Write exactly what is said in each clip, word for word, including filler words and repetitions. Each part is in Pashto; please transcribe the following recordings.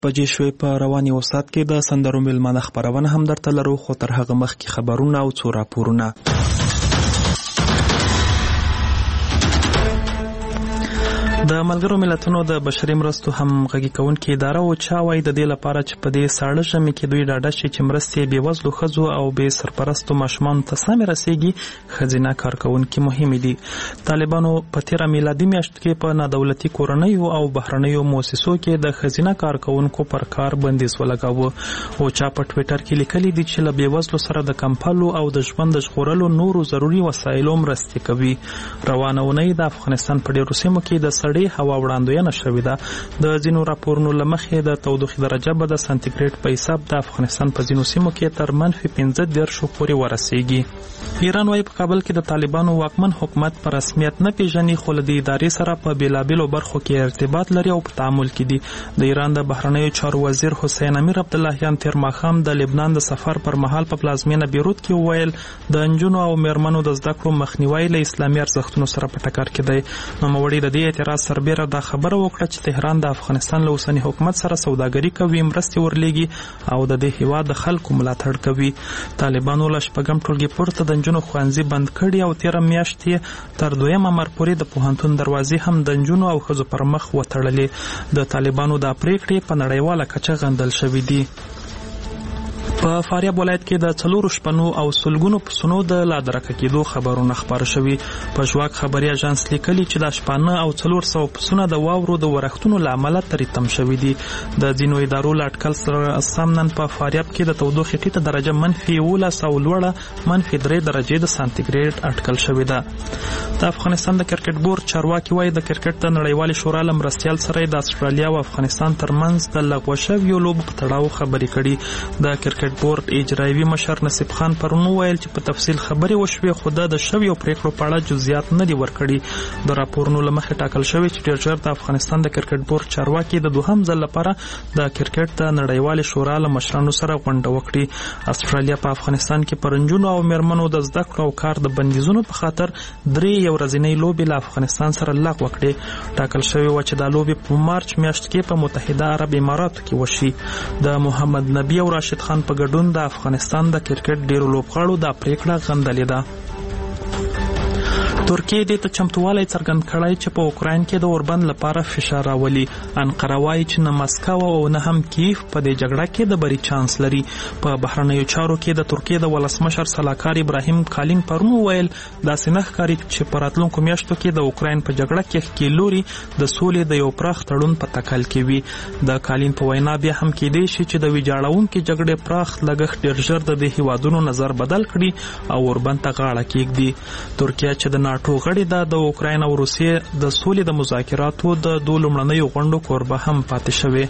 بجې شوې په رواني وسات کې د سندرو میلمانه خپرونه هم درته لرو، خو تر هغه مخکې خبرونه او څو راپورونه. د ملګرو ملتونو د بشري مرستو همغږي کوونکې اداره اوچا وايي د دې لپاره چې په دې ساړه ژمي کې دوی ډاډه شي چې مرستې بېوزلو ښځو او بې سرپرستو ماشومانو ته سمې رسیږي، ښځینه کارکوونکي مهمې دي. طالبانو په تېره میلادي میاشت کې په نادولتي کورنیو او بهرنیو مؤسسو کې د ښځینه کارکوونکو پر کار بندیز ولګاوه. اوچا په ټویټر کې لیکلي دي چې له بېوزلو سره د کمپلو او د ژوند د ژغورلو نورو ضروري وسایلو مرستې کوي. روانه اونۍ د افغانستان په ډېرو سیمو کې د سړې هوا وړاندوینه شوې ده. د ځینو راپورونو له مخې د تودوخې درجه به د سانتیګریډ په حساب د افغانستان په ځینو سیمو کې تر منفي پنځه دېرشو پورې ورسیږي. ایران وايي په کابل کې د طالبانو واکمن حکومت په رسمیت نه پیژني، خو له دې ادارې سره په بېلابېلو برخو کې ارتباط لري او په تعامل کې دي. د ایران د بهرنیو چارو وزیر حسین امیر عبداللهیان تېر ماښام د لبنان د سفر پر مهال په پلازمینه بیروت کې وویل د نجونو او میرمنو د زده کړو مخنیوی له اسلامي ارزښتونو سره په ټکر کې دی. نوموړي د دې اعتراض سربیره دا خبره وکړه چې تهران د افغانستان له اوسني حکومت سره سوداګري کوي، مرستې ورلیږي او د دې هیواد د خلکو ملاتړ کوي. طالبانو له شپږم ټولګي پورته د نجونو ښوونځي بند کړي او تېره میاشت یې تر دویم امر پورې د پوهنتون دروازې هم د نجونو او ښځو پر مخ وتړلې. د طالبانو دا پریکړې په نړیواله کچه غندل شوې دي. په فاریاب ولایت کې د څلورو شپنو او سلګونو پسونو د لادرکه کېدو خبرونه خپاره شوي. په ژواک خبري اژانس لیکلي چې د شپانه او څلور سوه پسونه د واورو د ورښتونو له امله ترې تم شوي دي. د ځینو ادارو له اټکل سره سم نن په فاریاب کې د تودوخې ټیټه درجه منفي یولس او لوړه منفي درې درجې د سانتیګریډ اټکل شوې ده. د افغانستان د کرکټ بورډ چارواکي وایي د کرکټ د نړیوالې شورا له مرستیال سره د استرالیا او افغانستان ترمنځ د لغوه شویو لوبو په تړاو خبرې کړي. د کرکټ بورډ اجرایوي مشر نصیب خان پرون وویل چې په تفصیل خبرې وشوې، خو د شویو پریکړو په اړه جزئیات نه دي ورکړي. د راپورونو له مخې ټاکل شوی چې ډېر ژر د افغانستان د کرکټ بورډ چارواکي د دوهم ځل لپاره د کرکټ د نړیوالې شورا له مشرانو سره غونډه وکړي. استرالیا په افغانستان کې پر نجونو او میرمنو د زده کړو او کار د بندیزونو په خاطر درې یو ورځنۍ لوبې له افغانستان سره لغوه کړې. ټاکل شوی و چې دا لوبې په مارچ میاشت کې په متحده عرب اماراتو کې وشي. د محمد نبی او راشد خان په ګډون د افغانستان د کرکټ ډیرو لوبغاړو دا پریکړه غندلې ده. ترکیه دې ته چمتووالی څرګند کړی چې په اوکراین کې د اوربند لپاره فشار راولي. انقره وایي چې نه مسکو او نه هم کیف په دې جګړه کې د بری چانس لري. په بهرنیو چارو کې د ترکیه د ولسمشر سلاکار ابراهیم کالین پرون وویل داسې نه ښکاري چې په راتلونکو میاشتو کې د اوکراین په جګړه کې ښکېلوري د سولې د یو پراخ تړون په تکل کې وي. د کالین په وینا بیا هم کېدای شي چې د ویجاړونکې جګړې پراخ لګښت ډېر ژر د دې هیوادونو نظر بدل کړي او اوربند ته غاړه کېږدي. ترکیه چې د ناټو غړې ده د اوکراین او روسیې د سولې د مذاکراتو د دوه لومړنیو غونډو کوربه هم پاتې شوې.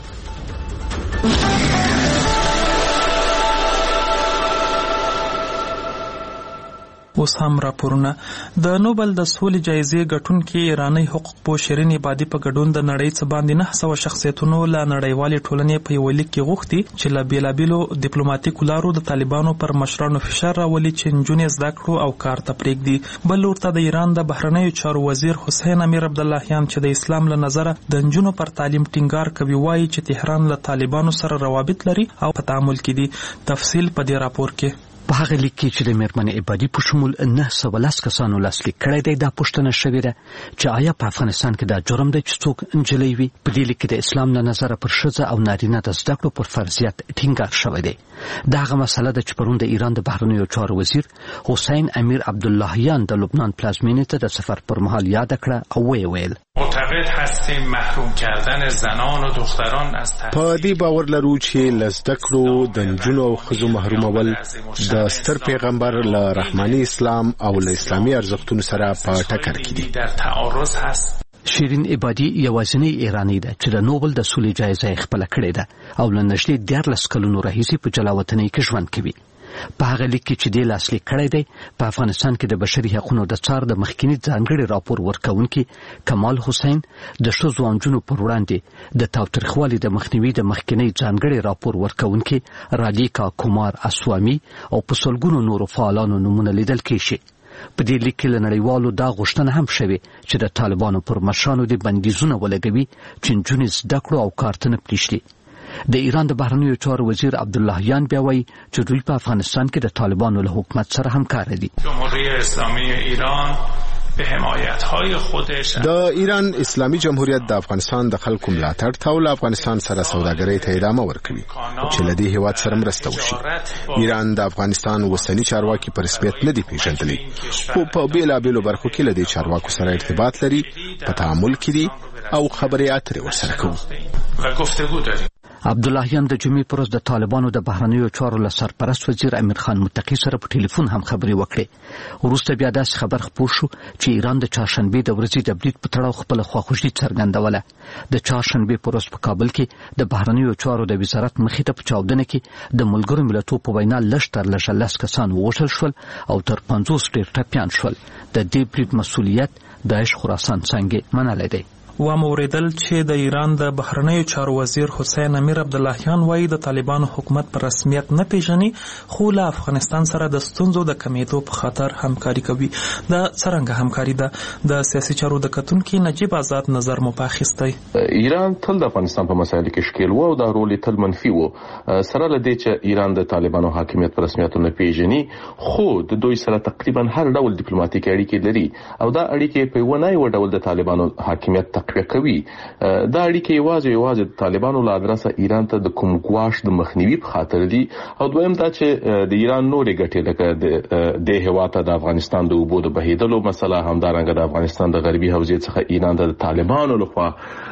اوس هم راپورونه. د نوبل د سولې جایزې ګټونکي ایرانی حقوق پوه شیرین عبادي په ګډون د نړۍ څخه باندې نه سوه شخصیتونو له نړیوالې ټولنې په یوه لیک کې غوښتي چې له بېلابېلو ډیپلوماتیکو لارو د طالبانو پر مشرانو فشار راولي چې نجونې زده کړو او کار ته پرېږدي. بل لور ته د ایران د بهرنیو چارو وزیر حسین امیر عبداللهیان چې د اسلام له نظره د نجونو پر تعلیم ټینګار کوي وایي چې تهران له طالبانو سره روابط لري او په تعامل کې دي. تفصیل په دې راپور کې. په هغه لیک کې چې د میرمنې عبادي په شمول نه سوه لس کسانو لاسلیک کړی دی دا پوښتنه شوې ده چې آیا په افغانستان کې دا جرم دی چې څوک نجلۍ وي. په دې لیک کې د اسلام له نظره پر ښځه او نارینه د زده کړو پر فرضیت ټینګار شوی دی. دا هغه مسله ده چې پرون د ایران د بهرنیو چارو وزیر حسین امیر عبداللهیان د لبنان پلازمینې ته د سفر پر مهال یاد کړه او ویې ویل معتقد هستیم محروم کردن زنان و دختران از په دې باور لرو چې له زده کړو د نجونو او ښځو محرومول د ستر پیغمبر له رحماني اسلام او له اسلامي ارزښتونو سره په ټکر کې دي. در تعارض هست. شیرین عبادي یوازینی ایرانی ده چې د نوبل د سولې جایزه یې خپله کړې ده او له نږدې دیارلس کلونو راهیسې په جلا وطنۍ کې ژوند کوي. په هغه لیک کې چې دې لاسلیک کړی دی په افغانستان کې د بشري حقوقو د څار د مخکینی ځانګړي راپور ورکوونکي کمال حسین د ښځو او نجونو پر وړاندې د تاوتریخوالي د مخنیوي د مخکینی ځانګړي راپور ورکوونکي رادیکا کومار اسوامي او په سلګونو نورو فعالانو نومونه لیدل کېږي. په دې لیک کې له نړیوالو دا غوښتنه هم شوې چې د طالبانو پر مشرانو د بندیزونه ولګوي چې نجونې زده کړو او کار ته نه پرېږدي. د ایران د بهرنیو چارو وزیر عبداللهیان بیا وایي چې دوی په افغانستان کې د طالبانو له حکومت سره همکار دي. جمهوری اسلامی ایران به حمایت‌های خودش د ایران اسلامي جمهوریت د افغانستان د خلکو ملاتړ ته ول افغانستان سره سوداګرۍ ته ادامه ورکوي چې لدی هیواد سره مرسته وشي. ایران د افغانستان وسنی چارواکي په رسمیت نه دی پیژندلی او په بیلابېلو برخو کې لدی چارواکو سره ارتباط لري، په تعامل کې دي او خبرې اترې ورسره کوي و گفتگو داریم. عبداللهیان د جمعې پر ورځ د طالبانو د بهرنیو چارو له سرپرست وزیر امیر خان متقي سره په ټلیفون هم خبرې وکړې. وروسته بیا داسې خبر خپور شو چې ایران د چهارشنبې د ورځې د برید په تړاو خپله خواخوږي څرګندوله. د چهارشنبې پر ورځ په کابل کې د بهرنیو چارو د وزارت مخې ته په چاودنه کې د ملګرو ملتونو په وینا لږ تر لږه لس کسان ووژل شول او تر پنځوس ډېر ټپیان شول. د دې برید مسؤلیت داعش خراسان څنګه منلی دی. و موریدل چې د ایران د بهرنیو چارو وزیر حسین امیر عبداللهیان وایي د طالبانو حکومت په رسمیت نه پیژني خو له افغانستان سره د ستونزو د کمیدو په خاطر همکاري کوي. د څرنګه همکاري ده د سیاسي چارو د کتونکي نجیب آزاد نظر مو پاخیستی. ایران تل د افغانستان په مسایلو کې ښکیل و او دا رول تل منفي و. سره له دې چې ایران د طالبانو حاکمیت په رسمیت نه پیژني خو د دوی سره تقریبا هر ډول ډیپلوماټیک اړیکې لري او دا اړیکې په ونه یو ډول د طالبانو حاکمیت تقویه کوي. دا اړیکې یوازې یوازې د طالبانو له ادرسه ایران ته د کوم ګواښ د مخنیوي په خاطر دي او دویم دا چې د ایران نورې ګټې لکه د هیواد د افغانستان د اوبو د بهیدلو مسله، همدارنګه د افغانستان د غربي حوزې څخه ایران د طالبانو لخوا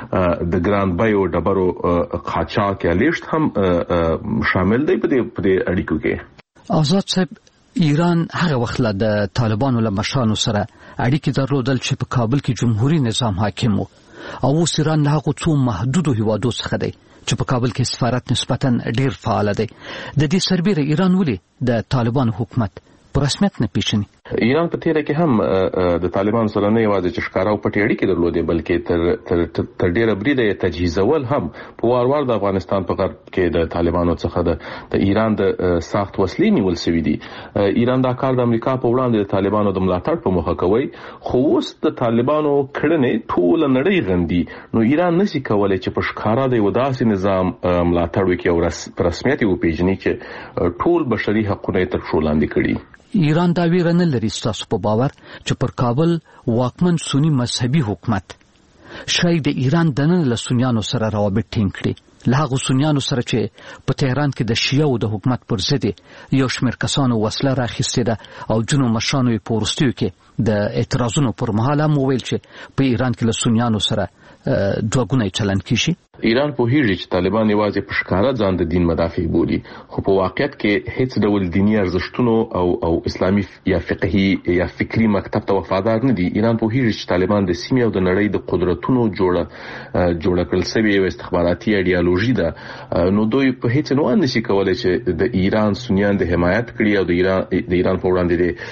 د ګران بیو ډبرو قاچاق یا لیشت هم شامل دی په دې اړیکو کې. آزاد صاحب، ایران هغه وخت له د طالبانو له مشرانو سره اړیکې درلودل چې په کابل کې جمهوریت نظام حاکم و او اوس ایران له هغو څو محدودو هیوادو څخه دی چې په کابل کې سفارت نسبتا ډیر فعال دی. د دې سربیره ایران ولې د طالبانو حکومت په رسمیت نه پیژني؟ ایران په تیره کې هم د طالبانو سره نه یوازې چې ښکارا او پټې اړیکې درلودې بلکې تر تر تر ډیره بریده یې تجهیزول هم په وار وار د افغانستان په غرب کې د طالبانو څخه د د ایران د سخت وسلې نیول شوې دي. ایران دا کار د امریکا په وړاندې د طالبانو د ملاتړ په موخه کوي خو اوس د طالبانو کړنې ټول نړۍ غندي نو ایران نشي کولای چې په ښکارا د یو داسې نظام ملاتړ وکړي او رسمیت یې وپیژني چې ټول بشري حقوق یې تر پښو لاندې کړي. ایران دا ویره نه لري ستاسو په باور چې پر کابل واکمن سنی مذهبي حکومت شاید د ایران دننه له سنیانو سره روابط ټینګ کړي، له هغو سنیانو سره چې په تهران کې د شیعو د حکومت پر ضد یو شمېر کسانو وسله راخیستې ده او ځینو مشرانو یې په وروستیو کې د اعتراضونو پر مهال هم وویل چې په ایران کې له سنیانو سره دوه ګونی چلند کیږي. ایران په هیڅ چې طالبان یوازې په ښکارا ځان د دین مدافع بولي خو په واقعیت کې هیڅ ډول دینی ارزښتونو او او اسلامي یا فقهي یا فکری مکتب ته وفادار نه دي. ایران په هیڅ چې طالبان د سیمې او د نړۍ د قدرتونو جوړه جوړه کړل سوي یو استخباراتي ایډیالوژي ده نو دوی په هیڅ نه نشي کولای چې د ایران سنیان د حمایت کړي او د ایران د ایران په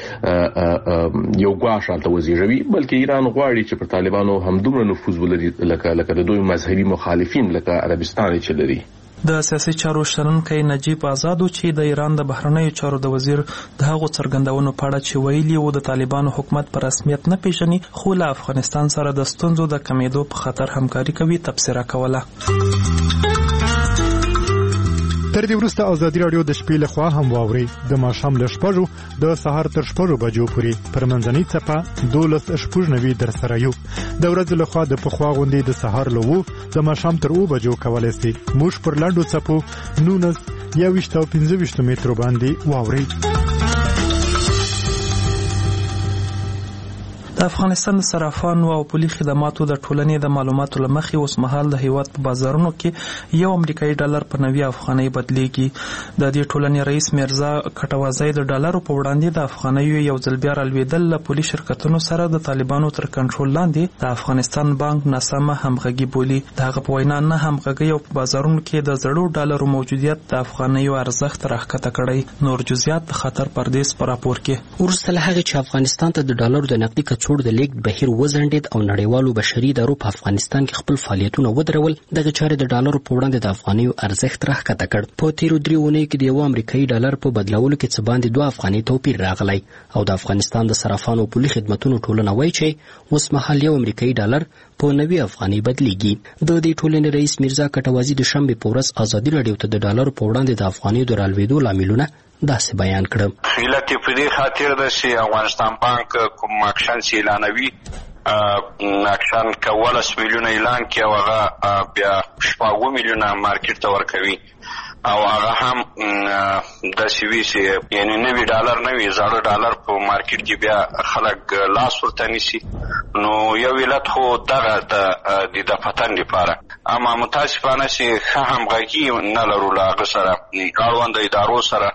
وړاندې یو ګواښ حالت وزیږوي بلکې ایران غواړي چې پر طالبانو همدومره نفوذ ولري لکه لکه د دوی مذهبي مخالفین لکه عربستان چې لري. د سیاسي چارو شنونکی نجیب آزاد چې د ایران د بهرنیو چارو د وزیر د هغو څرګندونو په اړه چې ویلي وو د طالبانو حکومت په رسمیت نه پیژني خو له افغانستان سره د ستونزو د کمیدو په خاطر همکاري کوي تبصره کوله. تر دې وروسته ازادي راډیو د شپې لخوا هم واوري د ماښام له شپږو د سهار تر شپږو بجو پورې پر منځنۍ څپه دولس شپږ نوي در سره یو د ورځې لخوا د پخوا غونډې د سهار له وو د ماښام تر اوه بجو کولی سي موږ پر لنډو څپو نولس یوویشت او پنځه ویشت مترو باندې واوري. د افغانستان د صرافانو او پولي خدماتو د ټولنې د معلوماتو له مخې اوس مهال د هیواد په بازارونو کې یو امریکایي ډالر په نوي افغانۍ بدلیږي. د دې ټولنې رئیس میرزا کټوازی د ډالرو په وړاندې د افغانیو یو ځل بیا رالوېدل له پولي شرکتونو سره د طالبانو تر کنټرول لاندې د افغانستان بانک ناسمه همغږي بولي. د هغه په وینا نه همغږي او په بازارونو کې د زړو ډالرو موجودیت د افغانیو ارزښت راښکته کړی. نور جزئیات د خطر پردیس په راپور کې. وروسته له هغې چې افغانستان ته د ډالرو د نقدي کڅوړو کڅوړو د لیږد بهیر وځنډېد او نړیوالو بشري ادارو په افغانستان کې خپل فعالیتونه ودرول، دغه چارې د ډالرو په وړاندې د افغانیو ارزښت راښکته کړ. په تیرو درې اونیو کې د یو امریکایي ډالر په بدلولو کې څه باندې دوه افغاني توپیر راغلی او د افغانستان د صرافانو او پولي خدمتونو ټولنه وایي چې اوس مهال یو امریکایي ډالر په نوي افغاني بدلیږي. د دې ټولنې رئیس میرزا کټوازي د شنبې په ورځ ازادي راډیو ته د ډالرو په وړاندې د افغانیو د رالوېدو لاملونه داسې بیان کړم. علت یې په دې خاطر ده چې افغانستان بانک کوم اکشن چې اعلانوي اکشن کولس میلیونه اعلان کړي او هغه بیا شپږ میلیونه مارکیټ ته ورکوي او هغه هم داسې وي چې یعنې نوي ډالر نوي زاړه ډالر په مارکیټ کې بیا خلک لاس ورته نیسي. نو یو علت خو دغه د د فتن لپاره، اما متاسفانه چې ښه همغږي نه لرو له هغه سره اړونده ادارو سره،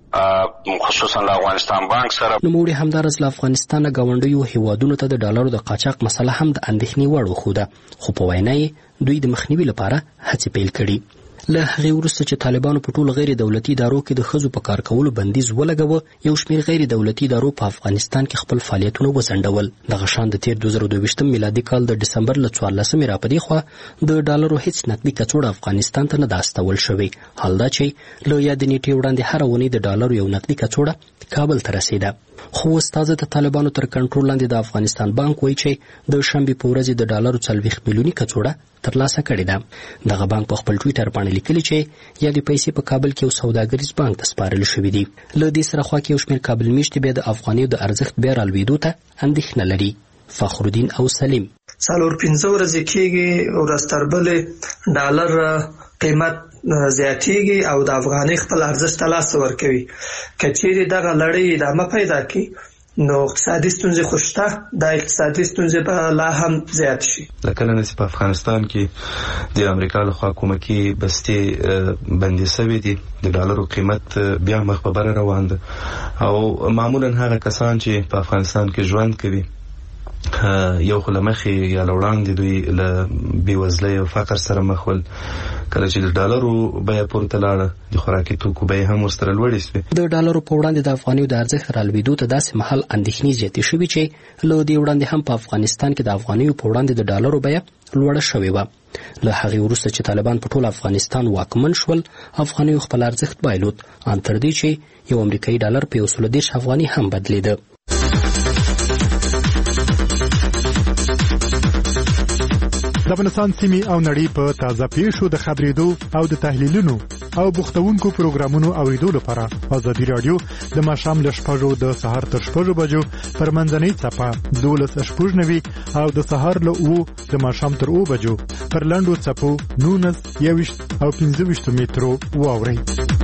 خصوصا له افغانستان بانک سره. نوموړي همدارس له افغانستان ګاونډیو هیوادونو ته د ډالرو د قاچاق مسله هم د اندېښنې وړ وښوده، خو په وینا یې دوی د مخنیوي لپاره هڅې پیل کړي. له هغې وروسته چې طالبانو په ټولو غیر دولتي ادارو کې د ښځو په کار کولو بندیز ولګوه، یو شمېر غیر دولتي ادارو په افغانستان کې خپل فعالیتونه وځنډول. دغه شان د تیر دوه زره دوه ویشتم میلادي کال د ډسمبر له څوارلسمې راپدې خوا د ډالرو هیڅ نقدي کڅوړه افغانستان ته نه ده استول شوې. حال دا چې له یادې نیټې وړاندې هره اونۍ د ډالرو یو نقدي کڅوړه کابل ته رسېده. خو استازه د طالبانو تر کنټرول لاندې د افغانستان بانک وایي چې د شنبې په ورځ د ډالرو څلوېښت میلیوني کڅوړه ترلاسه کړې ده. دغه بانک په خپل ټویټر باندې لیکلي چې یادې پیسې په کابل کې یو سوداګریز بانک ته سپارل شوي دي. له دې سره خوا کې یو شمېر کابل میشتې بیا د افغانیو د ارزښت بیا رالوېدو ته اندېښنه لري. فخرالدین او سلیم څلور پنځه ورځې کېږي ورځ تر بلې ډالر قیمت زیاتېږي او د افغانۍ خپل ارزښت ته لاس ورکوي. که چیرې دغه لړۍ ادامه پیدا کړي نو اقتصادي ستونزې خو شته، دا اقتصادي ستونزې به لا هم زیات شي. له کله نه چې په افغانستان کې د امریکا لخوا کومکي بستې بندي شوې دي، د ډالرو قیمت بیا مخ په بره روان ده او معمولا هغه کسان چې په افغانستان کې ژوند کوي یو خو له مخې یا له وړاندې دوی له بېوزلۍ او فقر سره مخ ول. کله چې د ډالرو بیه پورته لاړه د خوراکي توکو بیې هم ورسره لوړې شوې. د ډالرو په وړاندې د افغانیو د ارزښت رالوېدو ته داسې مهال اندېښنې زیاتې شوې چې له دې وړاندې هم په افغانستان کې د افغانیو په وړاندې د ډالرو بیه لوړه شوې وه. له هغې وروسته چې طالبان په ټول افغانستان واکمن شول، افغانیو خپل ارزښت بایلود، ان تر دې چې یو امریکایي ډالر په یو سل دېرش افغاني هم بدلېده. د افغانستان سیمې او نړۍ په تازه پیښو د خبرېدو او د تحلیلونو او بوختونکو پروګرامونو اوریدو لپاره ازادي راډیو د ماښام له شپږو د سهار تر شپږو بجو پر منځنۍ څپه دولس شپږ نوي او د سهار له اوو د ماښام تر اوو بجو پر لنډو څپو نولس یوویشت او پنځه ویشت مترو واورئ.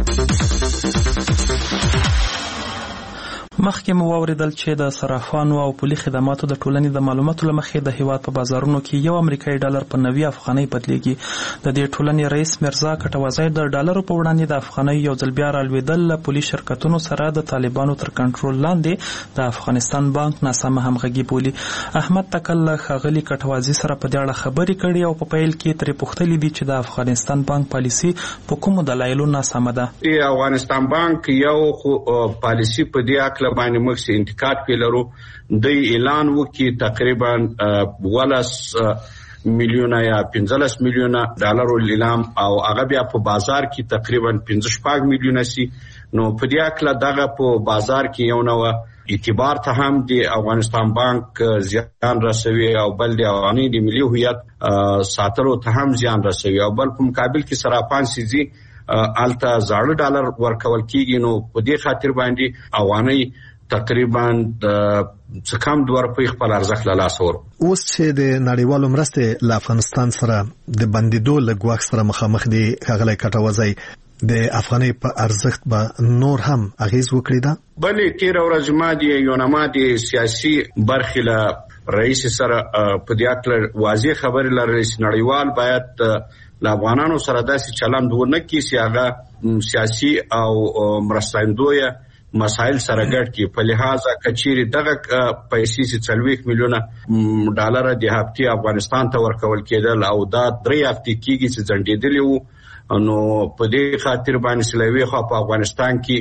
مخکې مو واوریدل چې د صرافانو او پولي خدماتو د ټولنې د معلوماتو له مخې د هیواد په بازارونو کې یو امریکایي ډالر په نوي افغانۍ بدلیږي. د دې ټولنې رئیس میرزا کټوازی د ډالرو په وړاندې د افغانۍ یو ځل بیا رالوېدل له پولي شرکتونو سره د طالبانو تر کنټرول لاندې د افغانستان بانک ناسمه همغږي بولي. احمد تکل له ښاغلي کټوازي سره په دې اړه خبرې کړې او په پیل کې ترې پوښتلي دي چې د افغانستان بانک پالیسي په کومو دلایلو ناسمه ده. افغانستان بانک یو پالیسي په دې اړه باندې موږ سي انتقاد پیلرو د اعلان وکي تقریبا ولس میلیونه یا پنځلس میلیونه ډالر لیلام او هغه بیا په بازار کې تقریبا پنځه شپږ میلیونه سي. نو په دې اړه دغه په بازار کې یو نو اعتبار ته هم د افغانستان بانک زیان رسوي او بل د افغاني د ملي هویت ساتلو ته هم زیان رسوي او بل په مقابل کې صرافان سيزي الته زاړه ډالر ورکول کیږي. نو په دې خاطر باندې افغاني تقریبا څه کم دوه روپۍ خپل ارزښت له لاسه ور. اوس چې د نړیوالو مرستې له افغانستان سره د بندیدو له ګواښ سره مخامخ دي، ښاغلی کټوازی د افغانۍ په ارزښت به نور هم اغیز وکړي ده؟ بلې تېره ورځ ما د یونما د سیاسي برخې له رئیس سره په دې اړه واضح خبرې لرلې چې نړیوال باید له افغانانو سره داسې چلند ونه کړي چې هغه سیاسي او مرستندویه مسائل سره ګډ کی. په لحاظه کچيري دغه پیسې چې څلوېښت میلیونه ډالر د هفتې افغانستان ته ورکول کېدل او دا درې هفتې کېږي چې ځنډېدلې وو. نو په دې خاطر باندې سلوي خو په افغانستان کې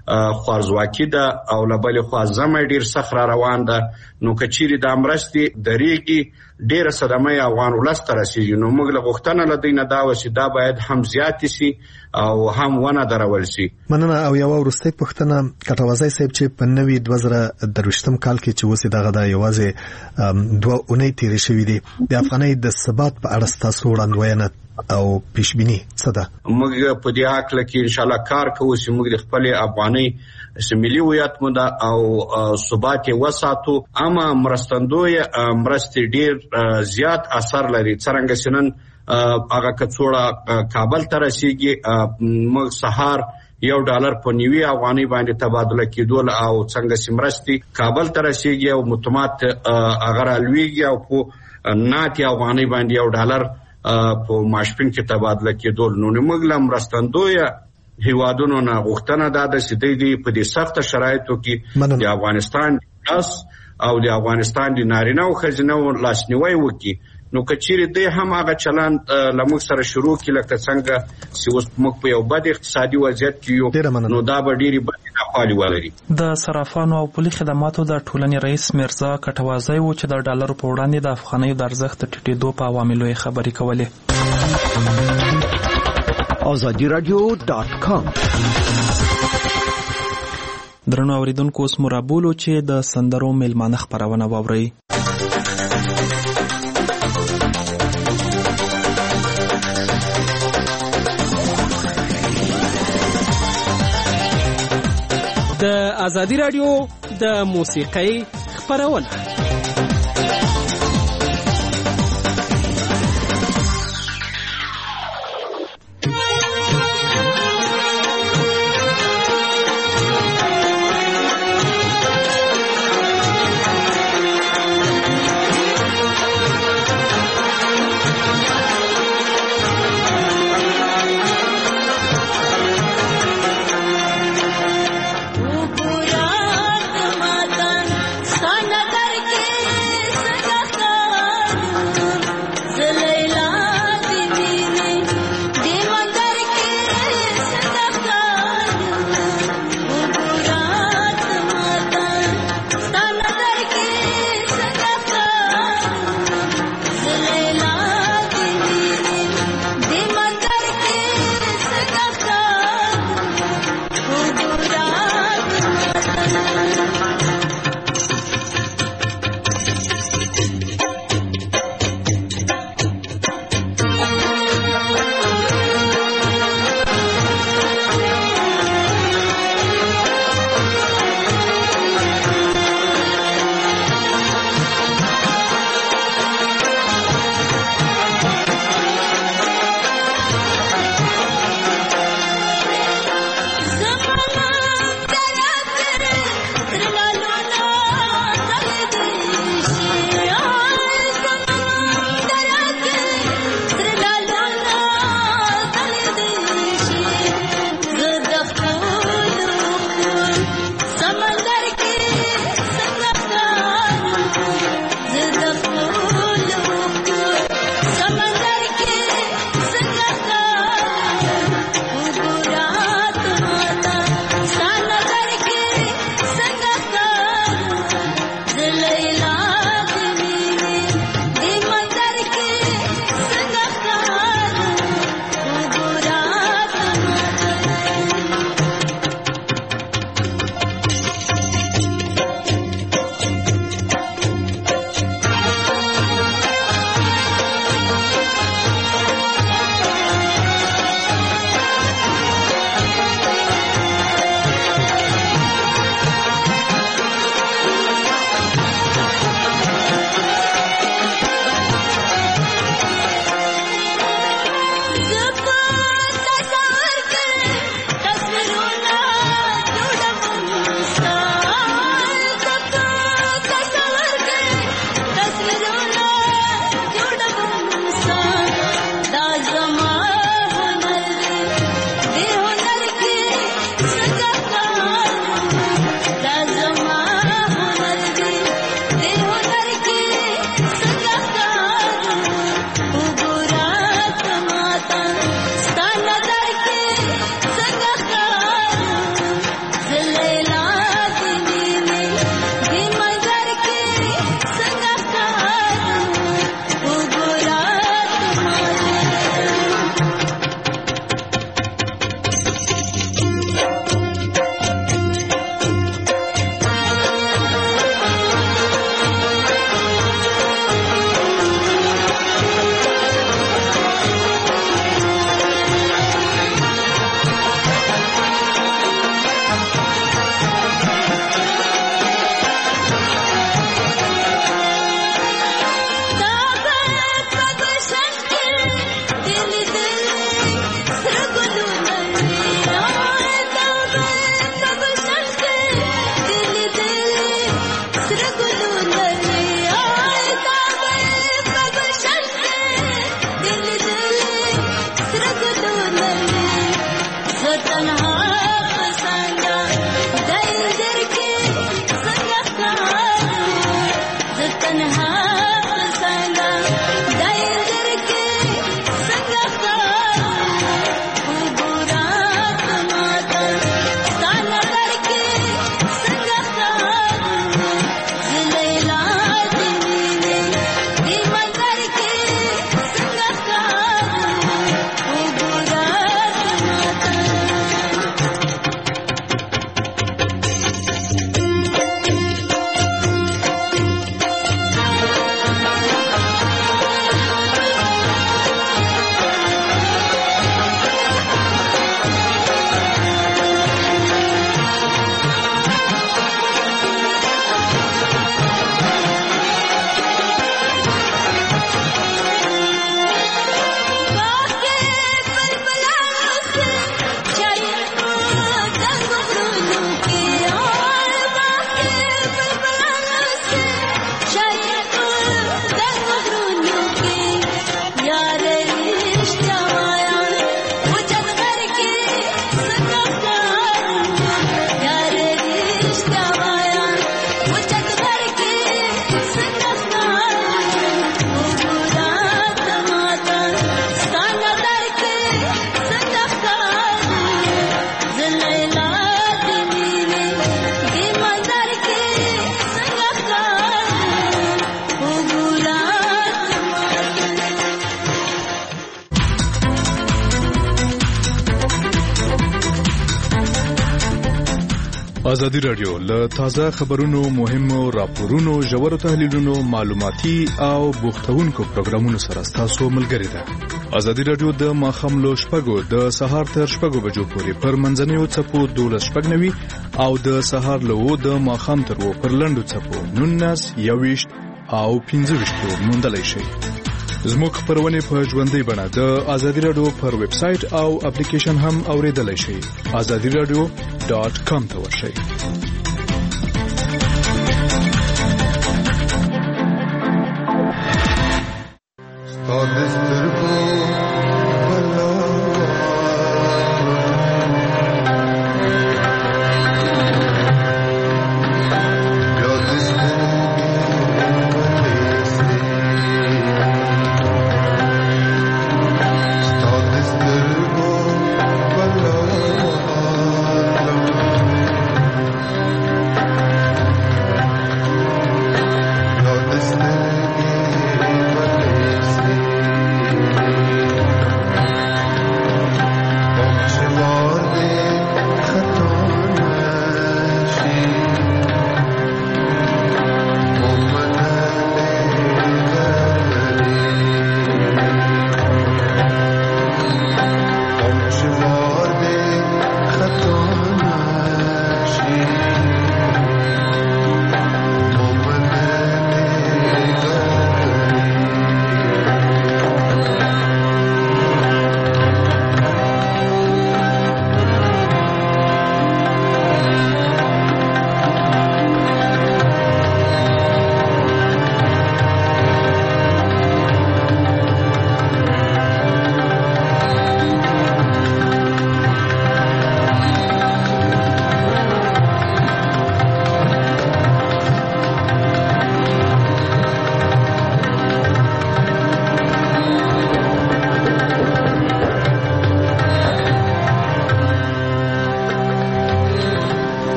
خوارزواکي ده او لبل خو زمې ډیر سخت را روان ده. نو کچيري د امرستي دریږي ډیره صدمه افغان ولست رسیږي. نو موږ له غوښتنه لدینه دا وسی دا باید هم زیات شي او هم ونه درول شي. مننه. او یو ورسته پښتنه کټوازای صاحب چې په نوي دوه زره درویشتم کال کې چې وسی دغه د یوازې دوه اونۍ تیر شوې دي د افغانۍ د ثبات په اړه تاسو وړاندوینه او پیشبینی څه ده؟ موږ په دې حق کې ان شاء الله کار کوو چې موږ د خپل افغانۍ ملي هویت مو ده او ثبات وساتو. اما مرستندوی مرستې ډیر زیات اثر لري. څنګه سنن هغه کڅوړه کابل ته رسیږي موږ سهار یو ډالر په نیوي افغاني باندې تبادله کیدول او څنګه سمرستي کابل ته رسیږي او متمات هغه الویږي او په ناتي افغاني باندې یو ډالر په ماشپین کې تبادله کیدول. نو موږ لم مرستندوی هیوادونو نه غوښتنه ده چې د دې په دې سخت شرایطو کې د افغانستان اس او د افغانستان د نارینه او ښځینه لاسنیوي وکړي. نو کچيري دې هم هغه چلند لمغ سره شروع کړي لکه څنګه چې اوس موږ په یو بد اقتصادي وضعیت کې یو نو دا به ډېری بد ناخوالي ولري. د صرافانو او پولي خدماتو د ټولنې رئیس میرزا کټوازی و چې د ډالرو په وړاندې د افغانۍ د ارزښت ټیټېدو په عواملو یې خبرې کولې. آزادی رادیو ډاټ کام. درنو اوریدونکو اوس مرابولو چې د سندرو میلمانه خبرونه واوري. د آزادی رادیو د موسیقۍ خبرونه. Sana dar ke ازادي رادیو له تازه خبرونو مهمو راپورونو ژورو تحلیلونو معلوماتي او بوختونکو پروګرامونو سره تاسو ملګری ده. ازادي رادیو د ماخاملو شپږو د سهار تر شپږو بجو پورې پر منځنیو چپو دولس شپږنوي او د سهار له د ماخام تر و پر لندو چپو نونس یويشت او پنځه ویشت موندلای شي. زموږ خبرونه په ژوندۍ بڼه د ازادي رادیو پر ویب سټ او اپلیکیشن هم اوریدلای شئ. ازادي رادیو ډاٹ کام ته ورشئ.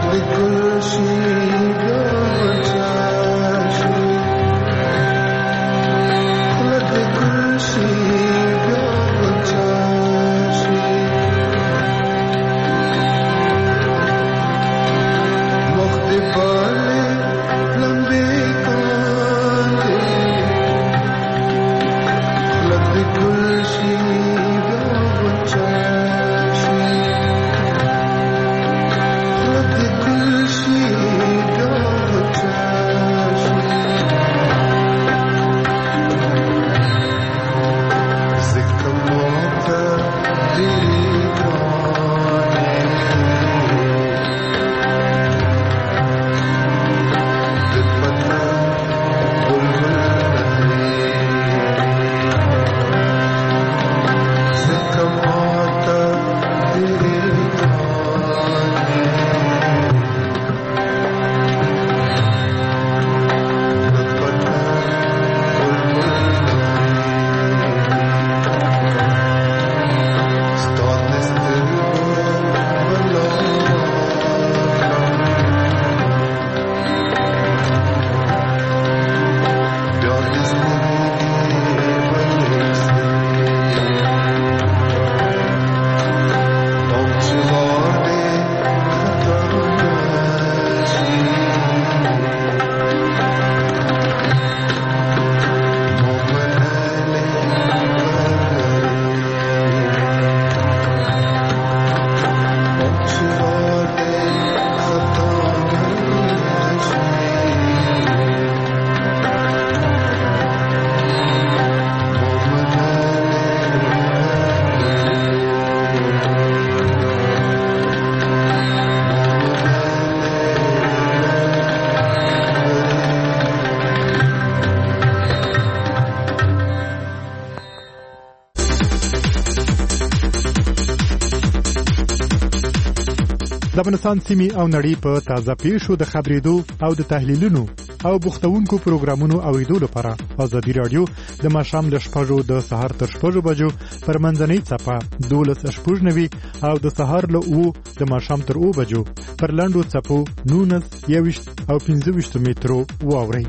د افغانستان سیمې او نړۍ په تازه پیښو د خبرېدو او د تحلیلونو او بوختونکو پروګرامونو اوریدو لپاره ازادي رادیو د ماښام ل شپږو د سهار تر شپږو بجو پر منځنۍ څپه دولس شپږ نوي او د سهار له اوو د ماښام تر اوو بجو پر لنډو څپو نولس یوویشت او پنځه ویشت مترو واورئ.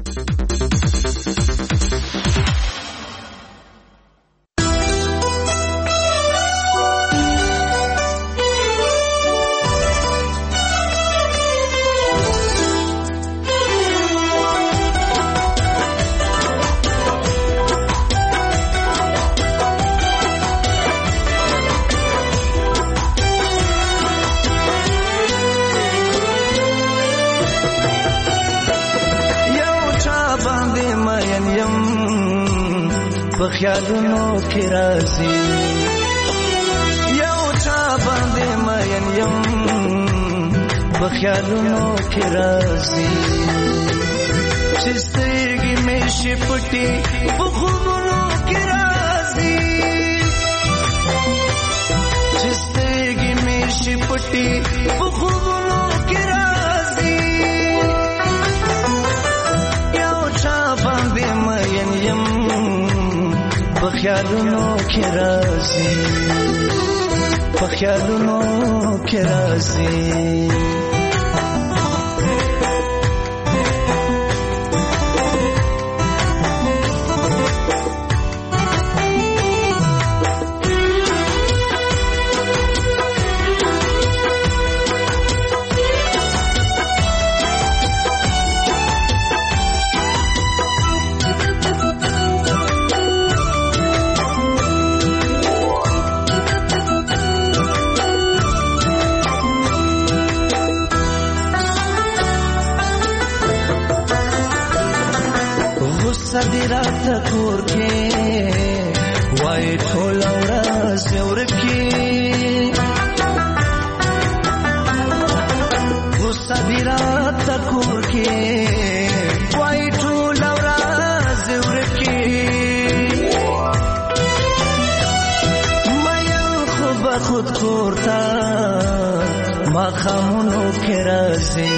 خیالونو کې راځي یو چا باندې مین یم په خیالونو کې راځي چې سترګې مې شي پټې په خوبونو کې راځي چې سترګې مې شي پټې په خوبونو کې راځي یو چا باندې مین یم په خیالونو کې راځي په خیالونو کې راځي صدرات کور کې وای ټول ورځ ورکی و صدرات کور کې وای ټول ورځ ورکی مې خو خود کورتا ما خامونو کې راځي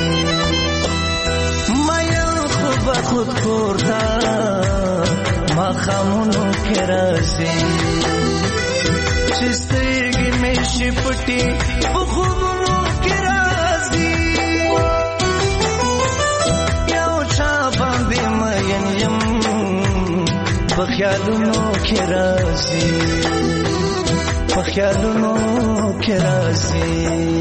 خود کورتا ما خامونو کې راځي چې سترګې مې شي پټې په خوبونو کې راځي خیالونو کې راځي په خیالونو کې راځي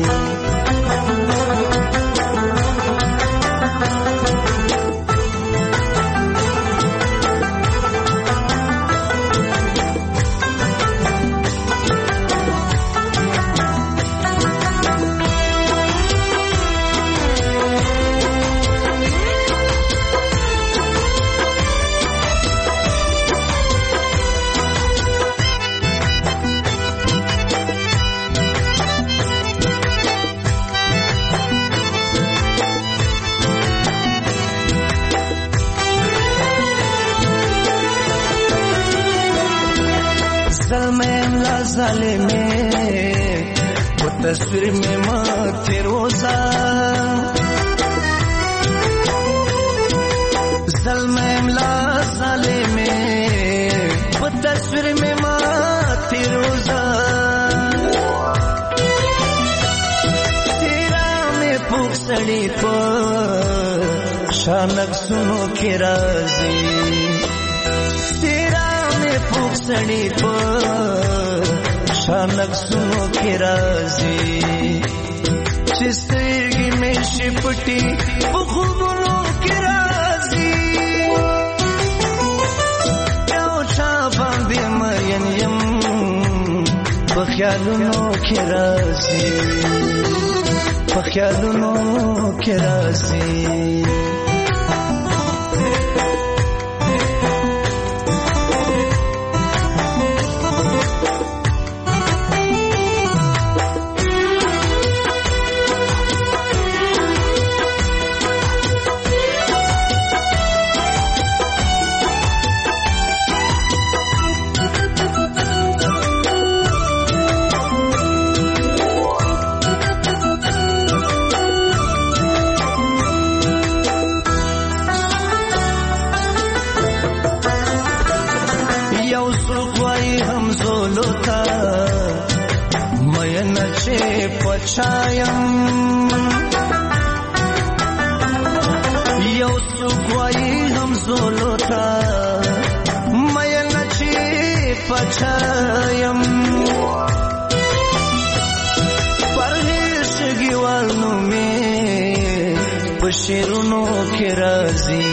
ظالمه په تصویر مې ماته روزا ظلمه املا ظالمه په تصویر مې ماته روزا تیرا مې پوښتنې په شانک سنو کې راځي تیرا مې پوښتنې په شانک سنو کې راځي چې سترګې مې شپټي په خوبونو کې راځي یو چا باندې مین یم په خیالونو کې راځي په خیالونو کې راځي پچایم یو سوګوي هم زولوتا مې نچې پچایم پرهیشګي والنو مې پشیرونو کې راځي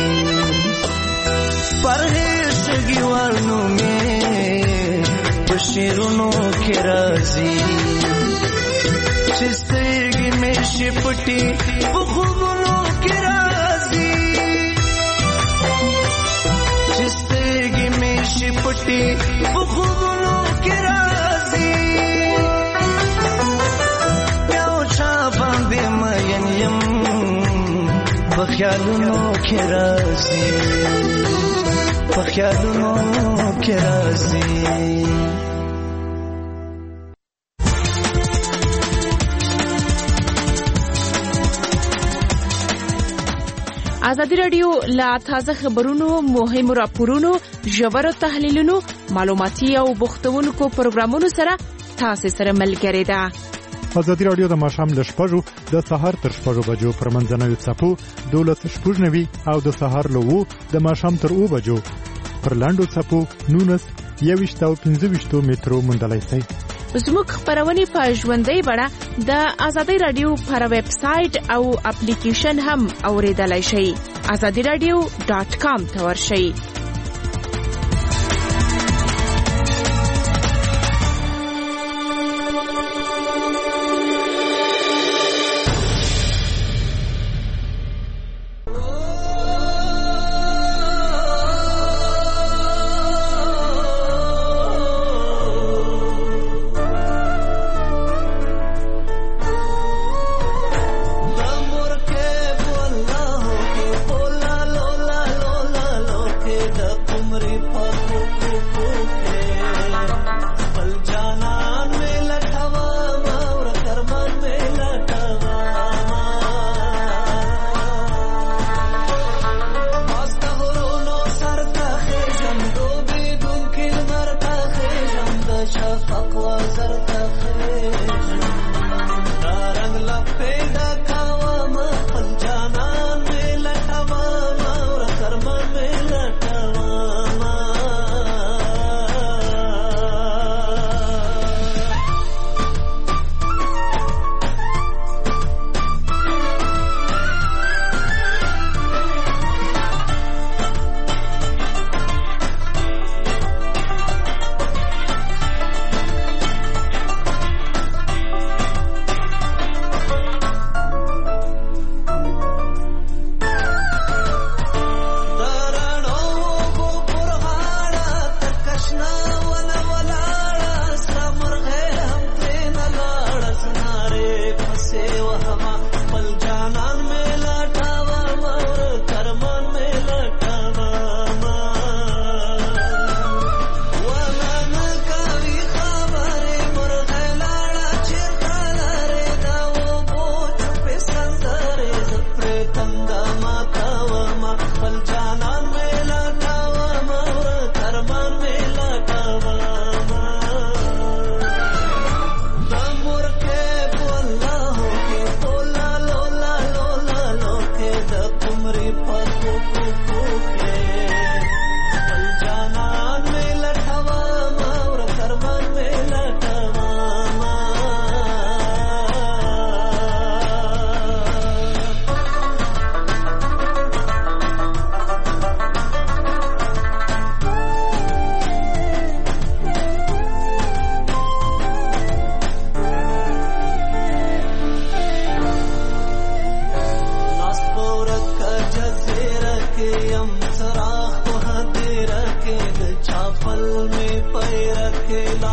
پرهیشګي والنو مې پشیرونو کې راځي سترګې مې شپټي په خوبونو کې راځي سترګې مې شپټي په خوبونو کې راځي یو چا باندې مین یم په خیالونو کې راځي په خیالونو کې راځي ازادي رادیو لا تازه خبرونو مهمو راپورونو ژورو تحلیلونو معلوماتي او بوختونکو پروګرامونو سره تاسو سره ملګری ده. ازادي رادیو د ماښام له شپږو د سهار تر شپږو بجو پر منځنوي څپو دولس شپږ نوي او د سهار له وو د ماښام تر اوو بجو پر لاندو څپو نونس یويشت او پنځه ویشت مترو موندلای شئ. زموږ خبرونه په ژوندۍ بڼه د ازادي رادیو پر ویب سټ او اپلیکیشن هم اوریدلای شئ. azadi radio dot com ته ورشئ.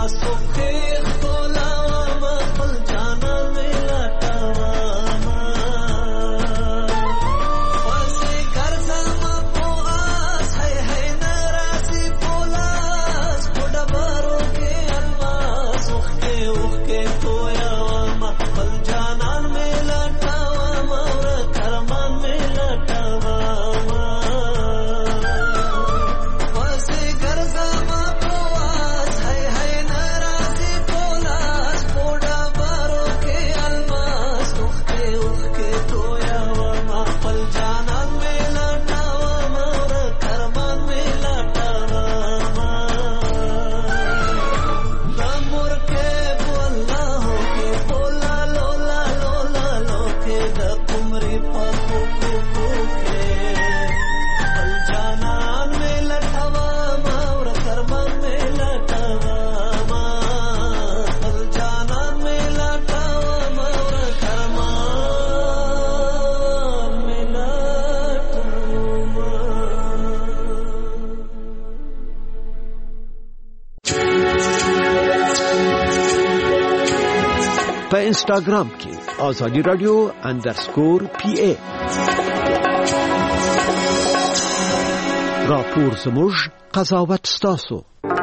په انستګرام کې آزادی رادیو انډرسکور پی ای راپور زموږ قضاوت ستاسو.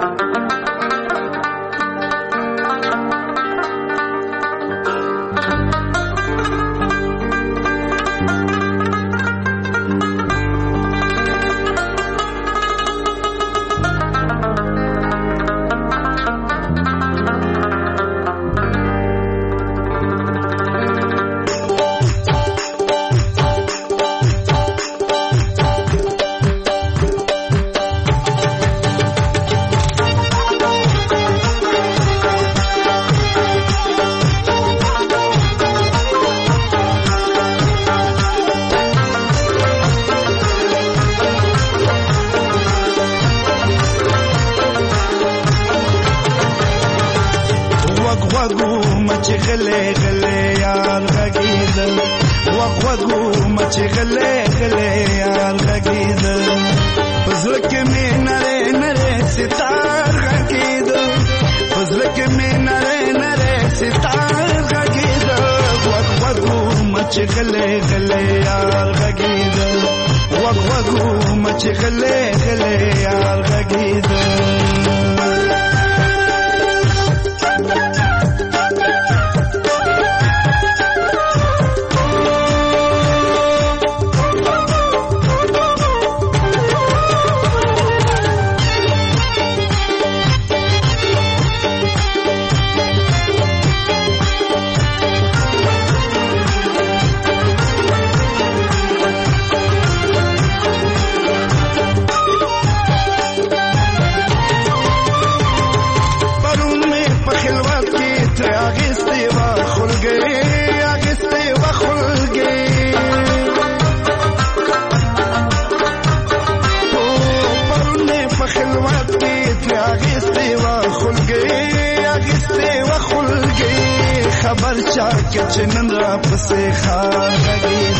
خبر چا کې چنن را پسې خار غږید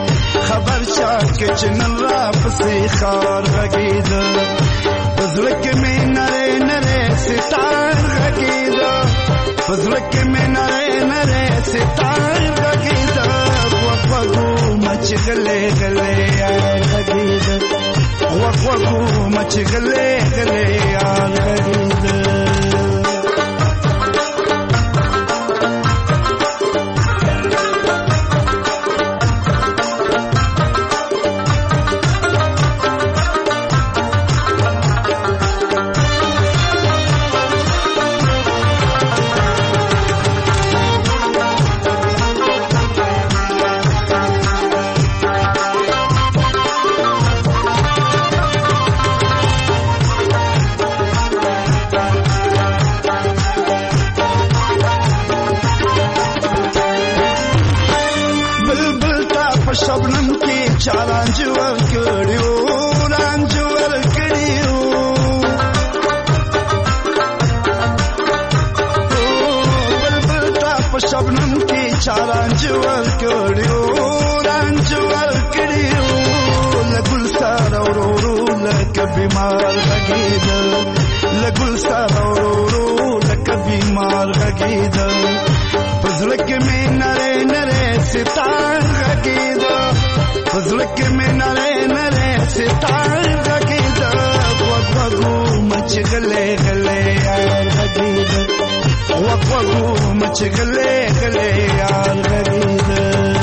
خبر چا کې چنن را پسې خار غږید پزړه کې مې نره نره ستار غږید پزړه کې مې نره نره ستار غږید وقفو مچ غلې غلې غږید وقفو مچ غلې غلې غږید. شبنم کې چالانج ور کړیو رانج ور کړیو بلبل تا په شبنم کې چالانج ور کړیو رانج ور کړیو لګل سره ورورو لکه بیمار غږید لګل سره ورورو لکه غږیدا پزړه کې مې نره نره ستار غږیدا پزړه کې مې نره نره ستار غږیدا وګو مچ غلې غلې یار غږیدا وګو مچ غلې غلې یار غږیدا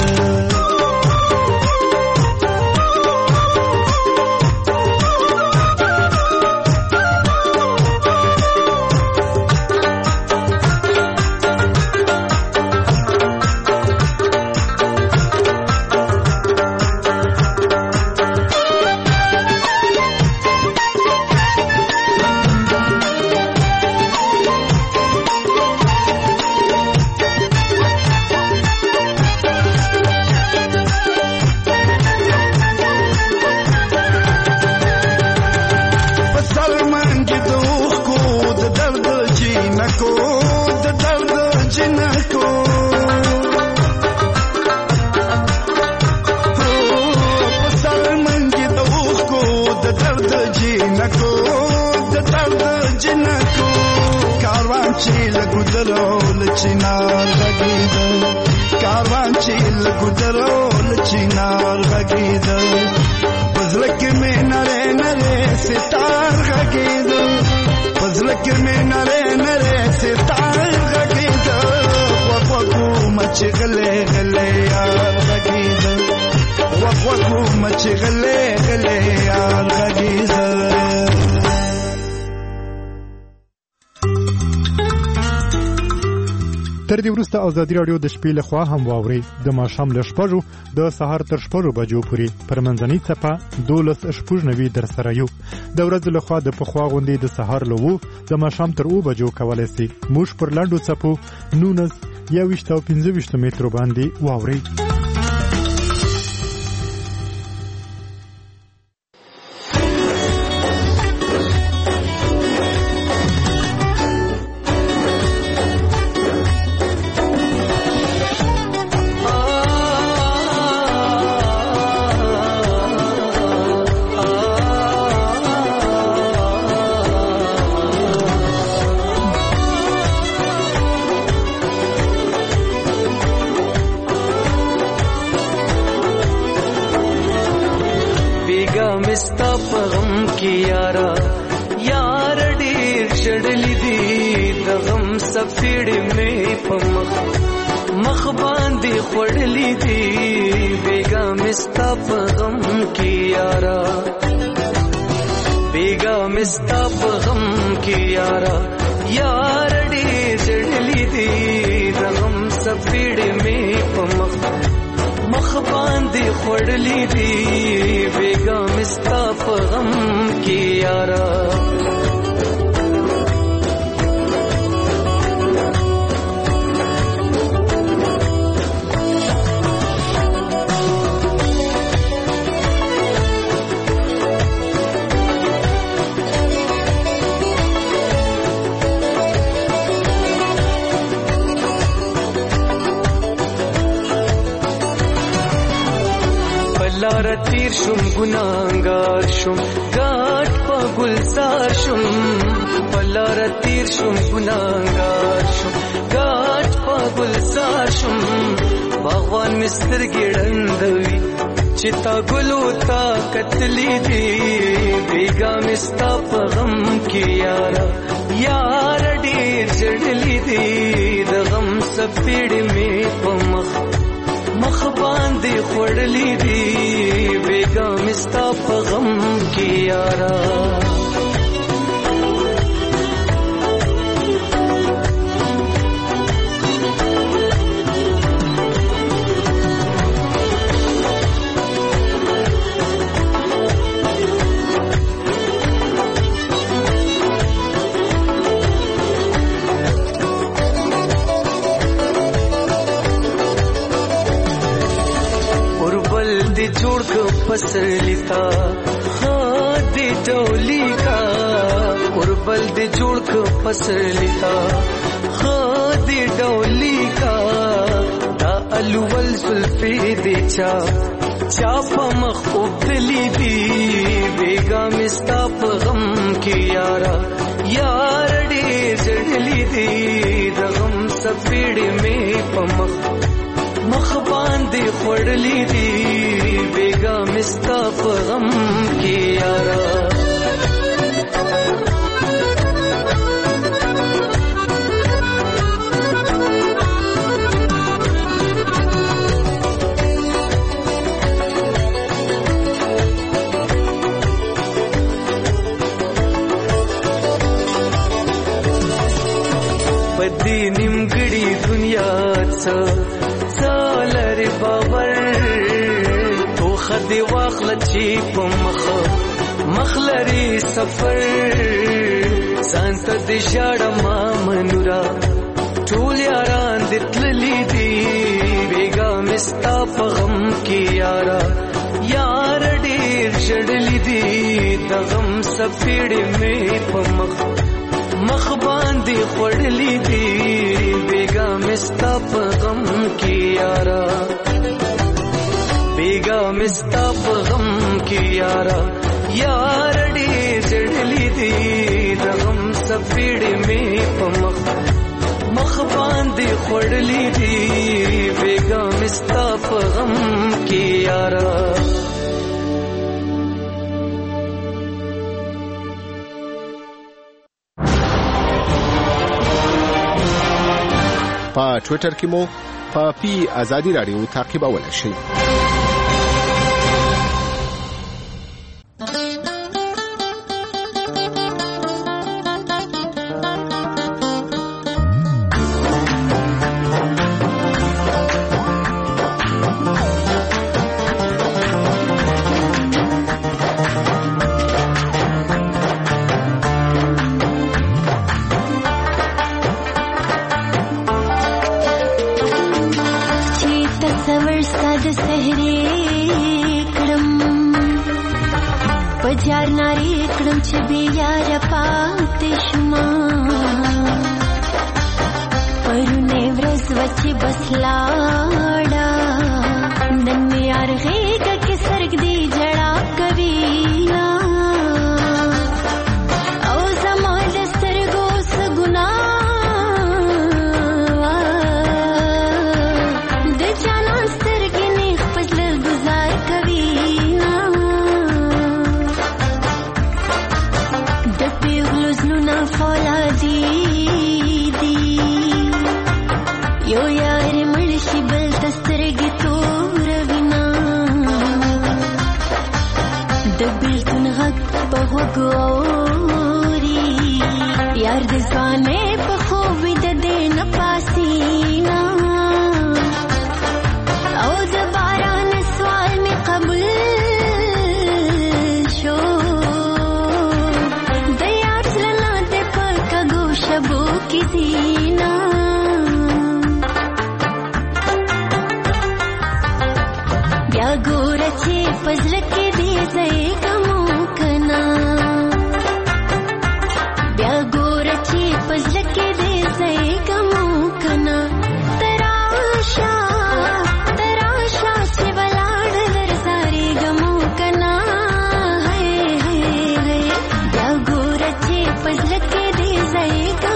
تر دې وروسته ازادي راډیو د شپې له خوا هم واوري د ماښام له شپږو د سهار تر شپږو بجو پورې پر منځنۍ څپه دولس شپږ نوي در سره یو د ورځې له خوا د پخوا غونډې د سهار له وو د ماښام تر اوو بجو کولی سي موږ پر لنډو څپو نولس یوویشت او پنځه ویشت مترو باندې واوري. تیر شم ګناګار شم ګاټ په ګلزار شم بلار تیر شم ګناګار شم ګاټ په ګلزار شم باغوان مستر ګړندوي چې تا ګلو تا کتلی دی بیګا مستا په غم کې یارا یار ډیر جړلی دی د غم سپېړ می په مخ مخ باندې خړلې دی بیګا مستا په غم کې یارا जोड़ को पसलिता हाँ दे डोली का उर्बल दे जोड़ को पसलिता हाँ दे डोली का दा अलवल सुल्फे दे चा चापा मखुबली दी बेगा मिस्ता गम की यारा यार डे जड़ली خړلې دي د غم سپېړې مې په مخ مخ باندې خړلې دي بیګا مستا په غم کې یارا پدې نیمګړې دنیا څه څلره باور تو خدي واخل چې په مخ مخلري سفر سانت دې شړ ما منورا ټول یاران دې تللې دي بیګا مستا په غم کې یارا یار ډېر شړلې دي د غم سپېړې مې په مخ مخ باندې خړلې دي بیګا مستا په غم کې یارا بیګا مستا په غم کې یارا یار ډېر جړلې دي د غم سپېړې مې په مخ مخ باندې خړلې دي بیګا مستا په غم کې یارا په ټوئیټر کې مو په پی ازادي رادیو تعقیبولای شئ. پجار ناری کړم چې بیا یار پاتې شما پرونه ورځ وچې بس لاړه نن مې یار غېږه کې سرګ دی جړا کوي او زما د سترګو څه ګناه د جانان سترګې نه خپل گزار کوي فولادي دي یو یار مړشي بل تسترګې تور وینا د بیلتون غږ په غوږ اوري یار د ځوانۍ په خوب د دې نه پاسینا او د باران سوال مې قبول شو شبو کی دینا بیا ګور چې پزل کې دی زې کمو کنا بیا ګور چې پزل کې دی زې کمو کنا تراشا تراشا چې ولاړ ورساري غمو کنا هي هي هي بیا ګور چې پزل کې دی زې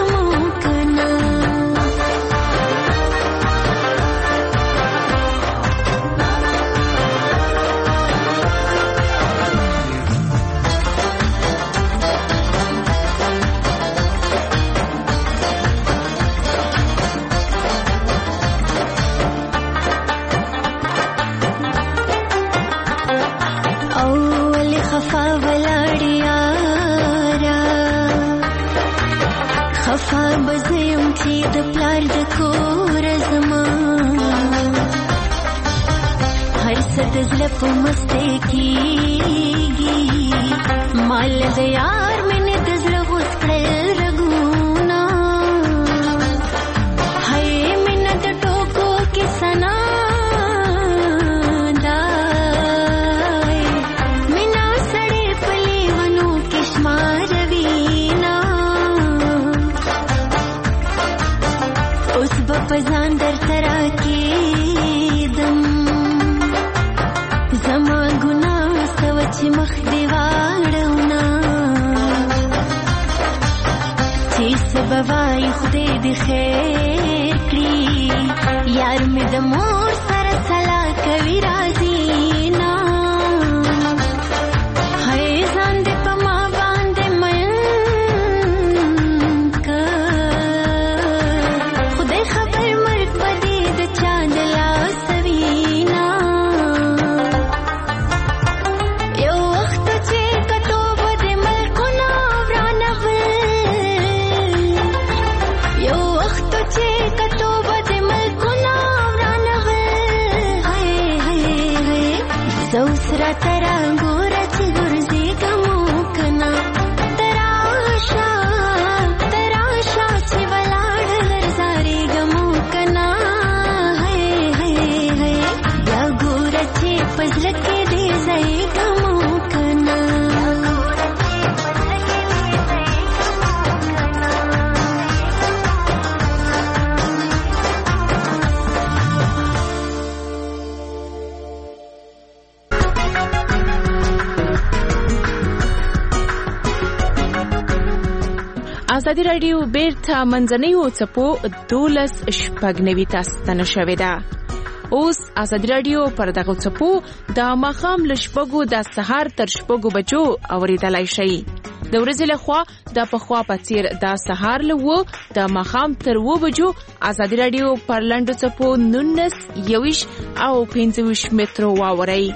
د پلار د کور زما هر څه د زړه په مسته کېږي مال د یار مینې د زړه غوڅ کړل رګونه هی مینه د ټوکو کې ثنا دی مینه سړې په لیونو کې شماروي پزان در ترا کېدم زما ګناه سوه چې مخ دې واړونه چې سبب وای خدای دې خیر کړي یار مې د مور سره سلا کوي راځي نا هاي ځان دې په ما باندې مین کا خدای خبر مرګ پدې د چا د لاس وینا یو وخت چې کتو بده ملکونه ورانه یو وخت چې کتو بده ملکونه ورانه هاي هاي هاي زوسرا ترا ګور چې ګرځي کوم کنا تراشا تراشا چې ولاړ ورزاري ګمو کنا هاي هاي هاي یا ګور چې پزړه کې دې ځای ګمو کنا ازادي رادیو بیرته منځنیو څپو دولس شپږ نوي تاسو ته نشوي ده اوس ازادي رادیو پر دغه څپو د ماښام له شپږو د سهار تر شپږو بجو اورېدلای شئ د ورځې لخوا د پخوا په څیر د سهار له و د ماښام تر و بجو ازادي رادیو پر لنډو څپو نولس یویش او پنځه ویشت مترو واورئ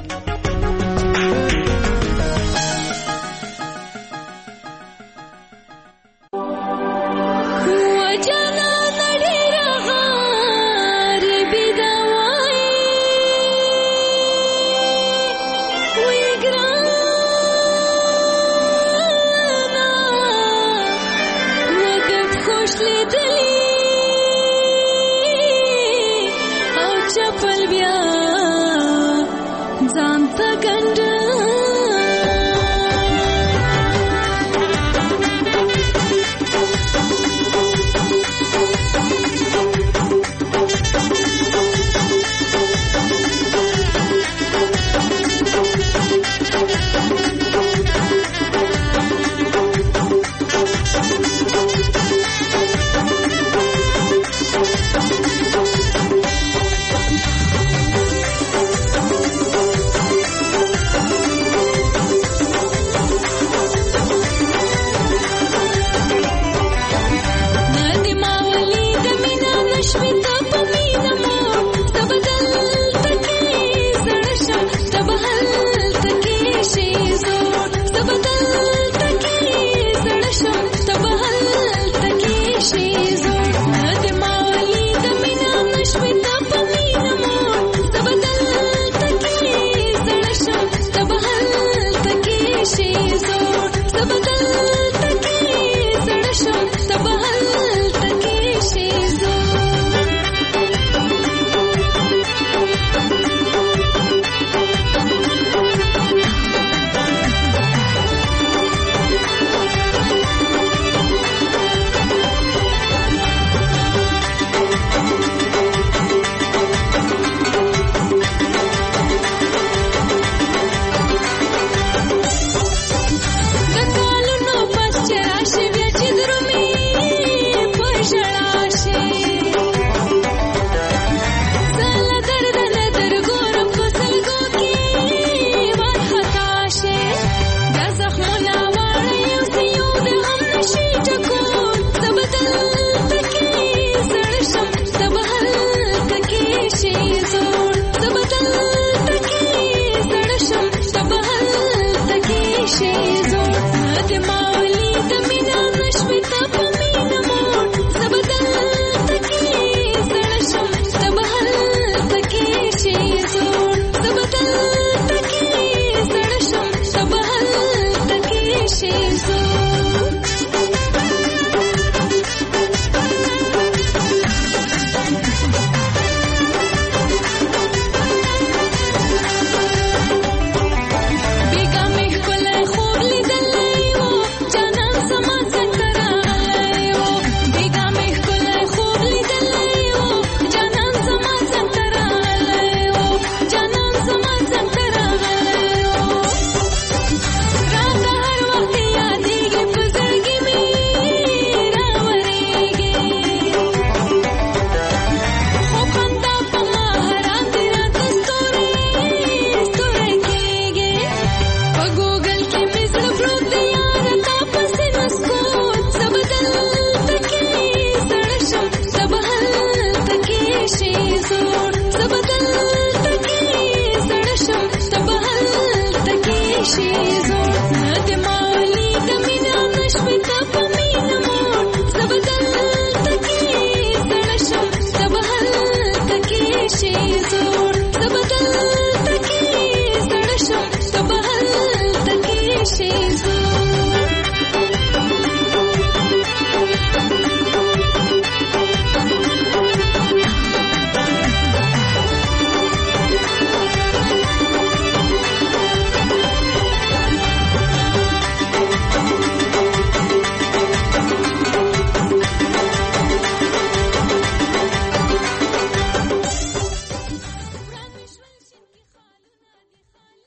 شي